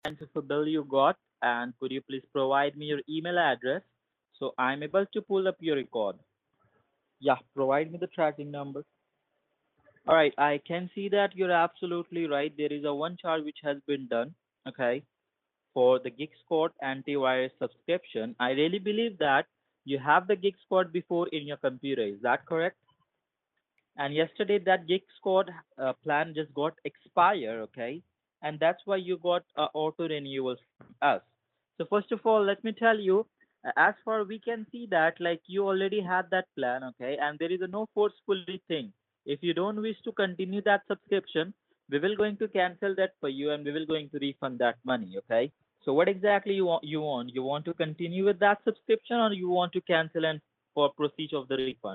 kind of a bill you got, and could you please provide me your email address so I'm able to pull up your record? Yeah, provide me the tracking number. All right, I can see that you're absolutely right. There is a one charge which has been done, okay, for the Gig Squad antivirus subscription. I really believe that you have the Gig Squad before in your computer. Is that correct? And yesterday that Gig Squad plan just got expire, okay, and that's why you got auto renewals from us. So first of all, let me tell you, as far we can see that like you already had that plan, okay, and there is a no forcefully thing. If you don't wish to continue that subscription, we will going to cancel that for you, and we will going to refund that money, okay. So what exactly you want to continue with that subscription, or you want to cancel and for procedure of the refund?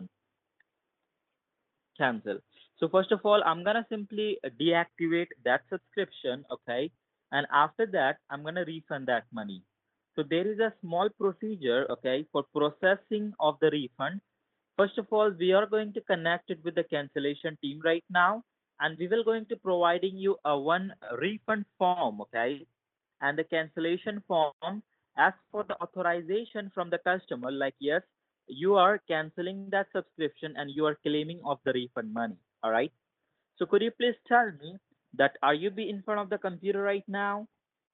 Cancel. So first of all, I'm gonna simply deactivate that subscription, okay? And after that, I'm gonna refund that money. So there is a small procedure, okay, for processing of the refund. First of all, we are going to connect it with the cancellation team right now, and we will going to providing you a one refund form, okay? And the cancellation form asks for the authorization from the customer, like yes, you are canceling that subscription and you are claiming of the refund money. All right. So could you please tell me that are you be in front of the computer right now?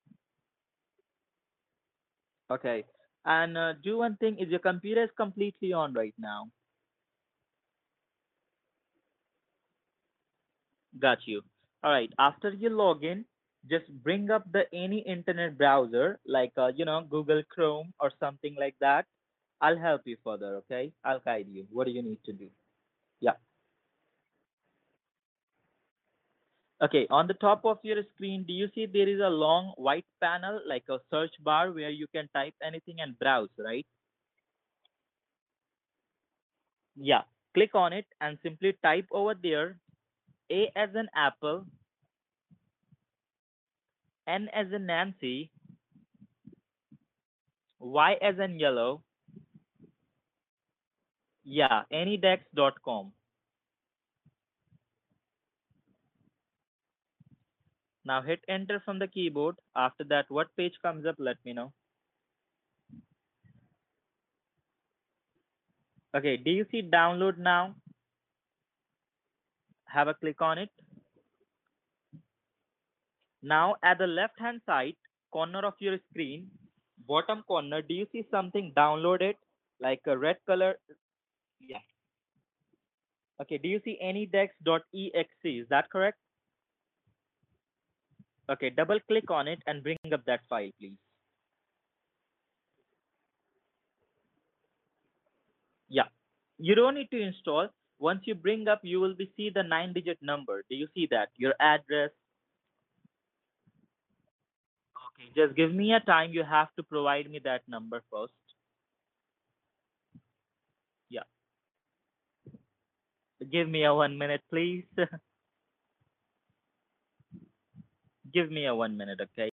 Okay. And do one thing, is your computer is completely on right now? Got you. All right. After you log in, just bring up the any internet browser like Google Chrome or something like that. I'll help you further. Okay. I'll guide you. What do you need to do? Yeah. Okay. On the top of your screen, do you see there is a long white panel like a search bar where you can type anything and browse, right? Yeah. Click on it and simply type over there A as an apple, N as in Nancy, Y as in yellow. Yeah, anydex.com. Now hit enter from the keyboard. After that, what page comes up? Let me know. Okay, do you see download now? Have a click on it. Now at the left hand side corner of your screen, bottom corner, do you see something downloaded like a red color? Yeah. Okay, do you see anydex.exe? Is that correct? Okay, double click on it and bring up that file, please. Yeah. You don't need to install. Once you bring up, you will be see the 9-digit number. Do you see that? Your address. Okay, just give me a time. You have to provide me that number first. Yeah. Give me a 1 minute, please. Give me a 1 minute, okay?